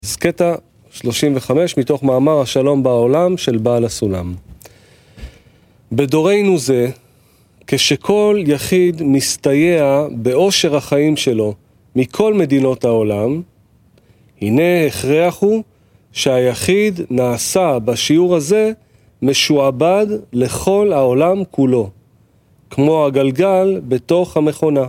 אז קטע 35 מתוך מאמר השלום בעולם של בעל הסולם. בדורנו זה, כשכל יחיד מסתייע באושר החיים שלו מכל מדינות העולם, הנה הכרח הוא שהיחיד נעשה בשיעור הזה משועבד לכל העולם כולו, כמו הגלגל בתוך המכונה.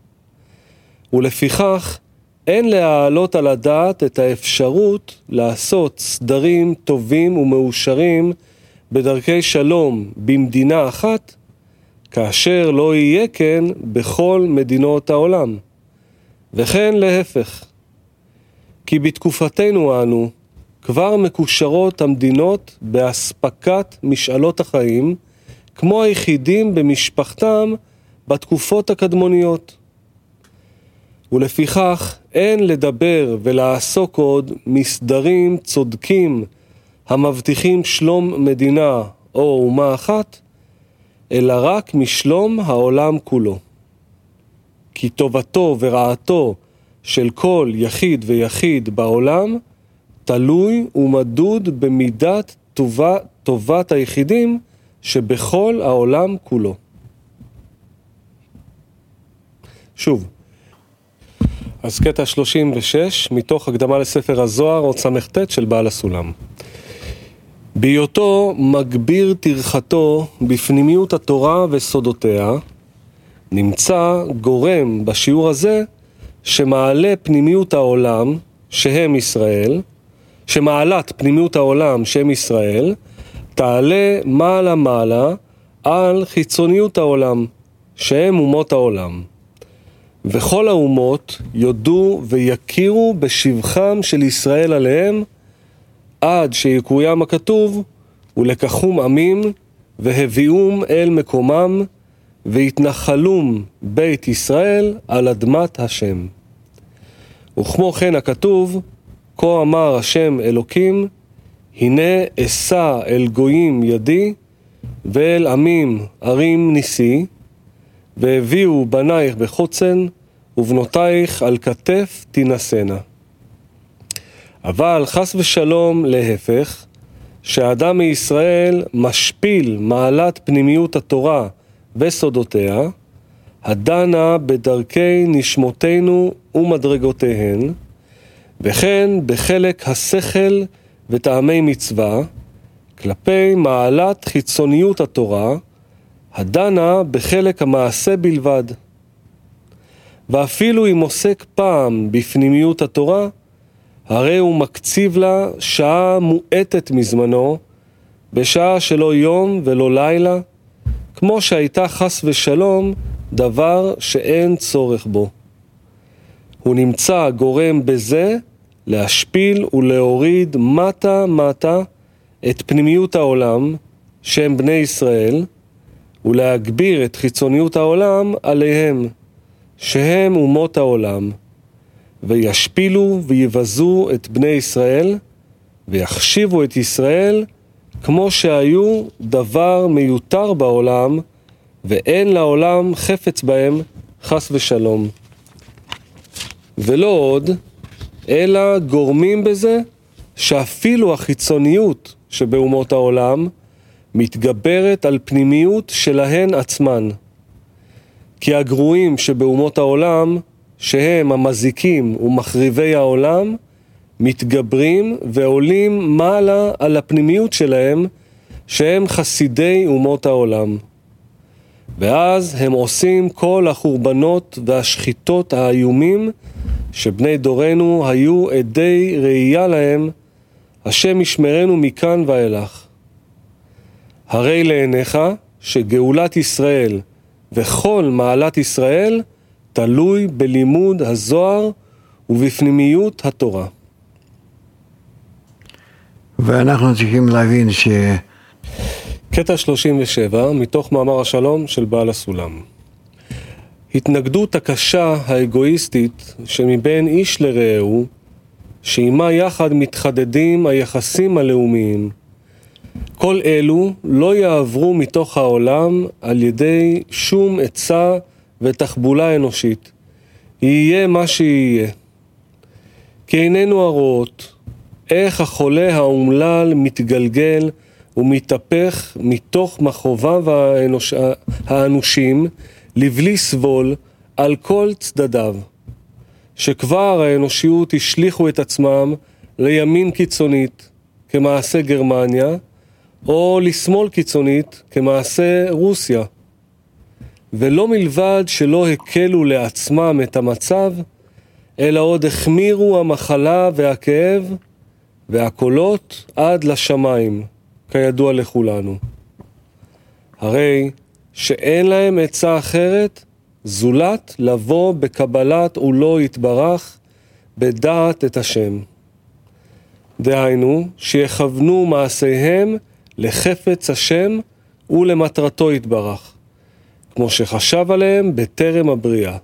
ולפיכך אין להעלות על הדעת את האפשרות לעשות סדרים טובים ומאושרים בדרכי שלום במדינה אחת, כאשר לא יהיה כן בכל מדינות העולם. וכן להפך. כי בתקופתנו אנו כבר מקושרות המדינות בהספקת משאלות החיים, כמו היחידים במשפחתם בתקופות הקדמוניות. ולפיכך אין לדבר ולעסוק עוד מסדרים צודקים המבטיחים שלום מדינה או אומה אחת, אלא רק משלום העולם כולו. כי טובתו ורעתו של כל יחיד ויחיד בעולם תלוי ומדוד במידת טובת היחידים שבכל העולם כולו. שוב, אז קטע 36 מתוך הקדמה לספר הזוהר עוד סמכת של בעל הסולם. בהיותו מגביר תרחתו בפנימיות התורה וסודותיה, נמצא גורם בשיעור הזה שמעלה פנימיות העולם שהם ישראל, שמעלת פנימיות העולם שהם ישראל, תעלה מעלה מעלה על חיצוניות העולם שהם אומות העולם. וכל האומות יודו ויכירו בשבחם של ישראל עליהם, עד שיקוים הכתוב, ולקחום עמים, והביאום אל מקומם, והתנחלום בית ישראל על אדמת השם. וכמו כן הכתוב, כה אמר השם אלוקים, הנה אשא אל גויים ידי, ואל עמים ערים ניסי, והביאו בנייך בחוצן, ובנותייך על כתף תינשאנה. אבל חס ושלום להפך, שהאדם מישראל משפיל מעלת פנימיות התורה וסודותיה, הדנה בדרכי נשמותינו ומדרגותיהן, וכן בחלק השכל וטעמי מצווה, כלפי מעלת חיצוניות התורה, הדנה בחלק המעשה בלבד. ואפילו אם עוסק פעם בפנימיות התורה, הרי הוא מקציב לה שעה מועטת מזמנו, בשעה שלא יום ולא לילה, כמו שהייתה חס ושלום דבר שאין צורך בו. הוא נמצא גורם בזה להשפיל ולהוריד מטה מטה את פנימיות העולם, שהם בני ישראל, ולהגביר את חיצוניות העולם עליהם, שהם אומות העולם, וישפילו ויבזו את בני ישראל, ויחשיבו את ישראל כמו שהיו דבר מיותר בעולם, ואין לעולם חפץ בהם חס ושלום. ולא עוד, אלא גורמים בזה שאפילו החיצוניות שבאומות העולם מתגברת על פנימיות שלהן עצמן. כי הגרועים שבאומות העולם, שהם המזיקים ומחריבי העולם, מתגברים ועולים מעלה על הפנימיות שלהם, שהם חסידי אומות העולם. ואז הם עושים כל החורבנות והשחיטות האיומים, שבני דורנו היו עדי ראייה להם, השם ישמרנו מכאן ואילך. הרי לעיניך שגאולת ישראל וכל מעלת ישראל תלוי בלימוד הזוהר ובפנימיות התורה. ואנחנו צריכים להבין קטע 37 מתוך מאמר השלום של בעל הסולם. התנגדות הקשה האגואיסטית שמבין איש לרעהו, שעימה יחד מתחדדים היחסים הלאומיים, כל אלו לא יעברו מתוך העולם על ידי שום עצה ותחבולה אנושית. יהיה מה שיהיה. כי איננו הרואות איך החולה האומלל מתגלגל ומתהפך מתוך מכאוביו האנושים לבלי סבול על כל צדדיו, שכבר האנושיות השליחו את עצמם לימין קיצונית כמעשה גרמניה, או לשמאל קיצונית כמעשה רוסיה, ולא מלבד שלא הקלו לעצמם את המצב, אלא עוד החמירו המחלה והכאב והקולות עד לשמיים, כידוע לכולנו. הרי שאין להם עצה אחרת זולת לבוא בקבלת ולא יתברך בדעת את השם. דהיינו, שיכוונו מעשיהם לחפץ השם ולמטרתו יתברך, כמו שחשב עליהם בטרם הבריאה.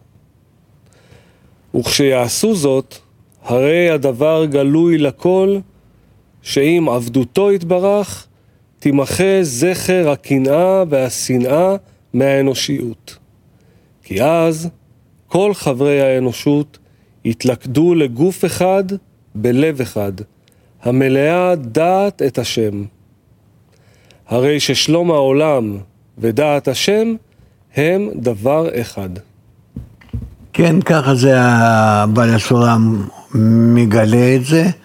וכשיעשו זאת, הרי הדבר גלוי לכל, שאם עבדותו יתברך, תימחה זכר הקנאה והשנאה מהאנושיות. כי אז כל חברי האנושות יתלכדו לגוף אחד בלב אחד, המלאה דעת את השם. הרי ששלום העולם ודעת השם הם דבר אחד. כן, ככה זה הבעל הסולם מגלה את זה.